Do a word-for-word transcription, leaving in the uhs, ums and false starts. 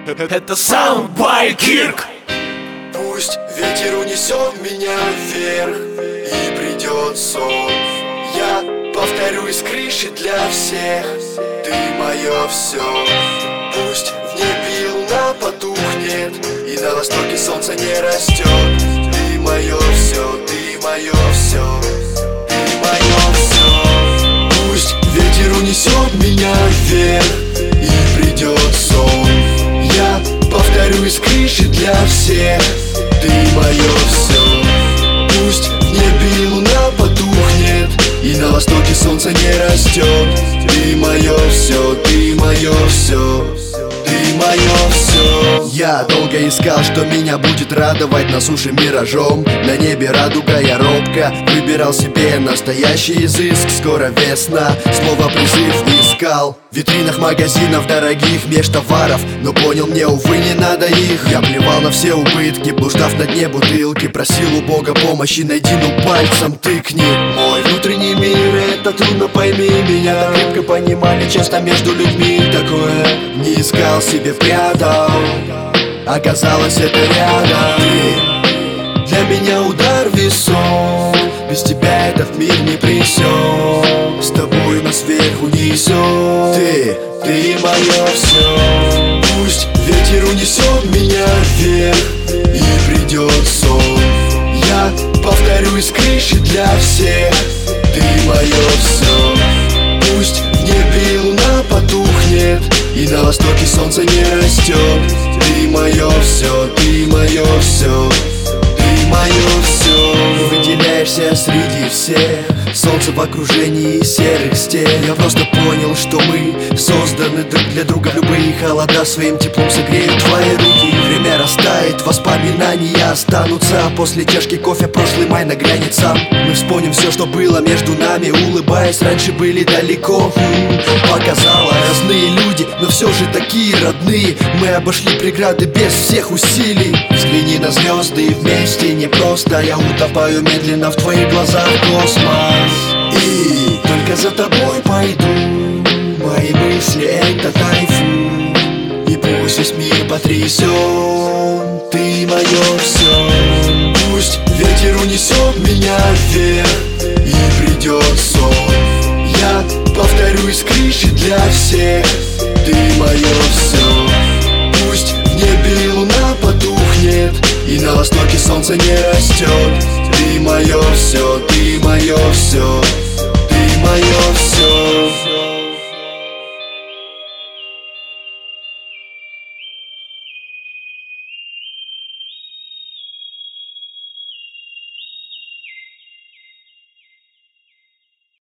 Это Sound by Kirk. Пусть ветер унесет меня вверх, и придет сон. Я повторюсь крыши для всех, ты мое все. Пусть в небе луна потухнет, и на востоке солнце не растет. Ты мое все, ты мое все, ты мое все. Пусть ветер унесет меня вверх, и придет сон. Я повторюсь крыши для всех, ты мое все. Пусть в небе луна потухнет, и на востоке солнце не растет. Ты мое все, ты мое все, ты мое все. Я долго искал, что меня будет радовать на суше миражом. На небе радуга, я робко выбирал себе настоящий изыск. Скоро весна, снова призыв искал в витринах магазинов дорогих меж товаров, но понял, мне, увы, не надо их. Я плевал на все убытки, блуждав на дне бутылки. Просил у Бога помощи, найди, ну пальцем тыкни. Мой внутренний мир, это трудно, пойми меня. Так крепко понимали, часто между людьми такое не искал, себе прятал. Оказалось, это рядом. Ты для меня удар весом, без тебя этот мир не пресек. С тобой нас вверх унесет. Ты, ты мое все. Пусть ветер унесет меня вверх, и придет сон. Я повторюсь крыши для всех, ты мое все. Пусть в небе луна потухнет, и на востоке солнце не растет. Ты мое все, ты мое все, ты мое все. Выделяешься среди всех, солнце в окружении серых стен. Я просто понял, что мы созданы друг для друга. Любые холода своим теплом согреют твои руки. Время растает, воспоминания останутся. После чашки кофе прошлый май наглянет сам. Мы вспомним все, что было между нами, улыбаясь, раньше были далеко. Показало разные люди, но все же такие родные. Мы обошли преграды без всех усилий. Взгляни на звезды, и вместе непросто. Я утопаю медленно в твоих глазах, космос. И только за тобой пойду. Мои мысли — это тайфун, и пусть весь мир потрясен. Ты мое все. Пусть ветер унесет меня вверх, и придет сон. Я повторюсь крыши для всех, ты мое все. Пусть в небе луна потухнет, и на востоке солнце не растет. Ты мое все, ты мое все.